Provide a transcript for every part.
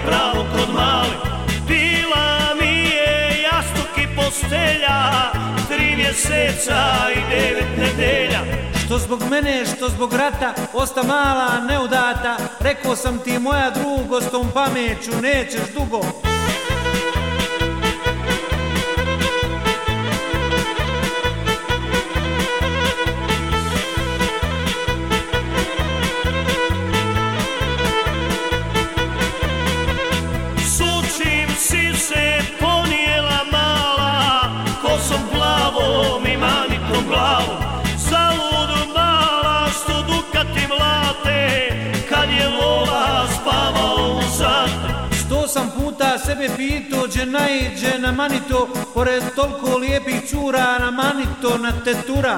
pravo kod male. Bila mi je jastuk i postelja, 3 mjeseca i 9 nedelja. Što zbog mene, što zbog rata, osta mala neudata. Rekao sam ti moja drugo, s tom pameću nećeš dugo. Sučim si se ponijela mala, kosom plavom i manitom glavom. Zalud mala, što dukati mlate, kad je vola spavao u zate. 108 puta sebe pito, gdje naiđe na manito, pored toliko lijepih cura, na manito, na tetura.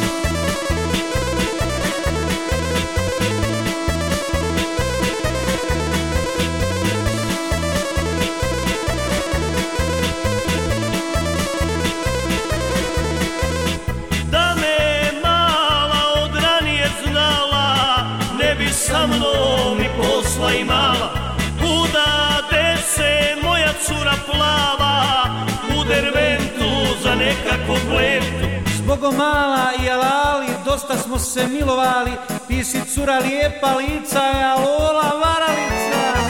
Da me mala od ranije znala, ne bi sa mnom ni posla imala. Udade se moja cura plava, u derventu za nekakvu plevtu. Zbogom mala i alali, dosta smo se milovali. Ti si cura lijepa lica, ja lola varalica.